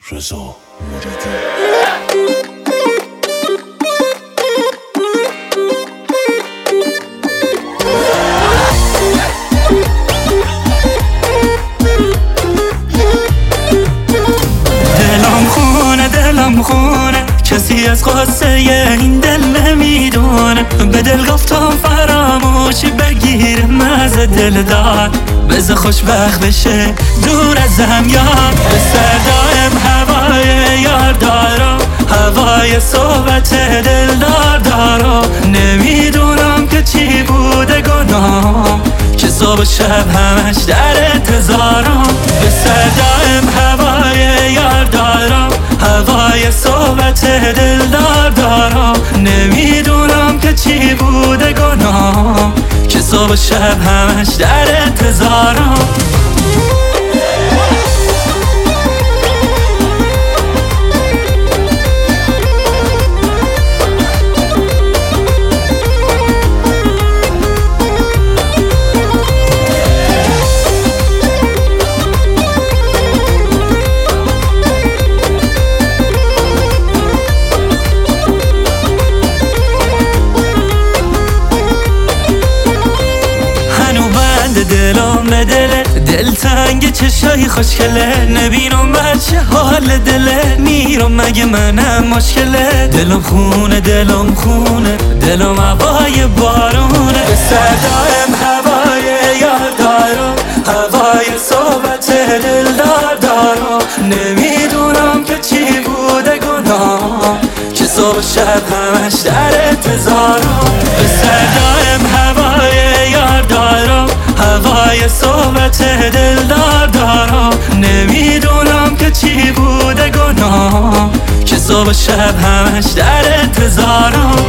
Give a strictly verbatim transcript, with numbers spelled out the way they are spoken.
رضا مریدی. دلم خونه دلم خونه، کسی از قصه این دل نمیدونه. به دل گفتم فراموشی بگیر مزه دل دار، بزه خوشبخت بشه دور ازم یار. به سر دایم هوای یار دارم، هوای صحبت دل دار دارم. نمیدونم که چی بوده گناهم که صبح شب همش در انتظارم. به سر دایم هوای یار دارم، هوای صحبت دل دار دارم. نمیدونم که چی بوده گناهم که صبح شب همش در انتظارم. دلم به دله دل تنگ چشای خوشگله، نبینم بچه حال دله. میرم مگه منم مشکله، دلم خونه دلم خونه دلم هوای بارونه. به سر دایم هوای یار دارم، هوای صحبت دل دار دارم. نمیدونم که چی بوده گناهم که صبح شب همش در انتظارم. به سر دایم هوای یار دارم، هوای صحبت دل دار دارم. نمیدونم که چی بوده گناهم که صبح شب همش در انتظارم.